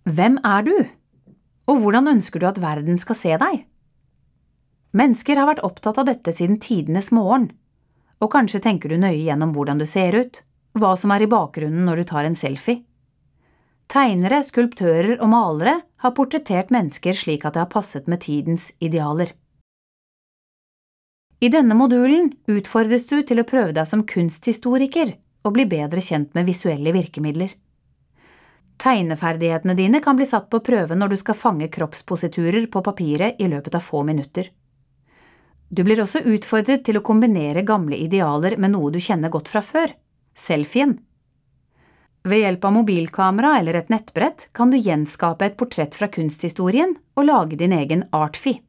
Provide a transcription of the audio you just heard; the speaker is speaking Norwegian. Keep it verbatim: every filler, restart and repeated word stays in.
Hvem er du? Og hvordan ønsker du at verden skal se deg? Mennesker har vært opptatt av dette siden tidenes morgen, og kanskje tenker du nøye gjennom hvordan du ser ut, hva som er i bakgrunnen når du tar en selfie. Tegnere, skulptører og malere har portrettert mennesker slik at det har passet med tidens idealer. I denne modulen utfordres du til å prøve deg som kunsthistoriker og bli bedre kjent med visuelle virkemidler. Tegneferdighetene dine kan bli satt på prøve når du skal fange kroppspositurer på papiret i løpet av få minutter. Du blir også utfordret til å kombinere gamle idealer med noe du kjenner godt fra før, selfien. Ved hjelp av mobilkamera eller et nettbrett kan du gjenskape et portrett fra kunsthistorien og lage din egen artfi.